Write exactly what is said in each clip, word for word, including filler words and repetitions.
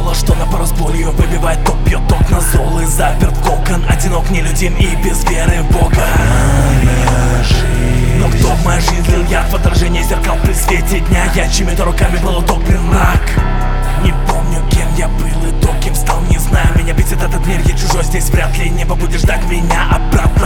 было, что на пару с болью выбивает топ, пьет ток на золы, заперт в кокон, одинок, нелюдим и без веры в Бога. Но кто в мою жизнь лил яд в отражении зеркал при свете дня? Я чьими-то руками был утоплен мрак. Не помню, кем я был и то, кем стал, не знаю. Меня бесит этот мир, я чужой, здесь вряд ли небо будет ждать меня обратно.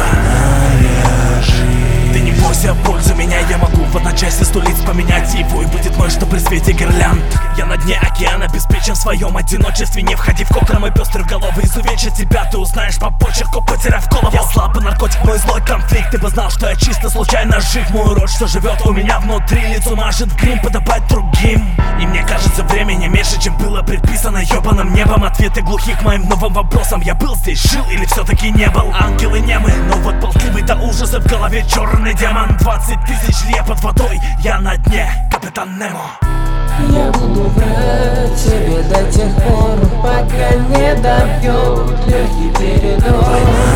Ты не бойся, пользу меня, я могу в одночасье сто лиц поменять. Его и будет мой, что при свете гирлянд. Я на дне океана, обеспечен в своем одиночестве. Не входи в кокон, мой пестрый в головы изувечит тебя. Ты узнаешь по почерку, потеряв голову. Я слабый наркотик, мой злой конфликт. Ты бы знал, что я чисто случайно жив. Мой род, что живет у меня внутри, лицо мажет в грим, подобать другим. И мне кажется, времени меньше, чем было предписано ёбаным небом. Ответы глухих к моим новым вопросам. Я был здесь, жил или все-таки не был? Ангелы немы, но вот болтливый до ужаса в голове черный демон. Двадцать тысяч лет под водой, я на дне, капитан Немо. Я буду врать тебе до тех пор, пока не добьет легкий передоз.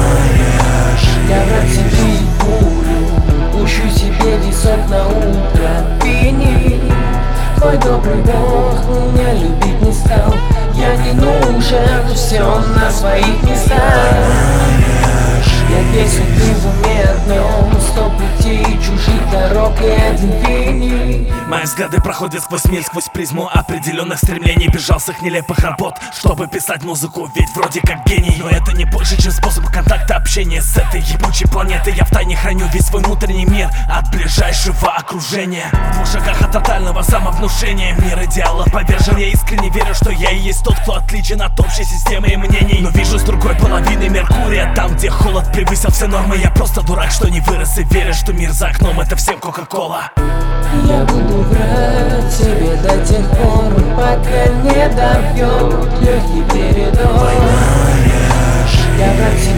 Я враг себе и пулю, пущу себе висок на утро пени. Твой добрый Бог меня любить не стал. Я не нужен, все на своих местах. Я песню ты в уме одном, сто путей, чужих дорог и один финик. Мои взгляды проходят сквозь мир, сквозь призму определенных стремлений. Бежал с их нелепых работ, чтобы писать музыку, ведь вроде как гений. Но это не больше, чем способ контакта, общения с этой ебучей планетой. Я втайне храню весь свой внутренний мир от ближайшего окружения. В двух шагах от тотального самовнушения. Мир идеалов повержен, я искренне верю, что я и есть тот, кто отличен от общей системы и мнений. Но вижу с другой половины Меркурия, там, где холод превысил все нормы. Я просто дурак, что не вырос и верю, что мир за окном — это всем Кока-Кола. Я буду врать тебе до тех пор, пока не добьет легкий передоз. Я враг себе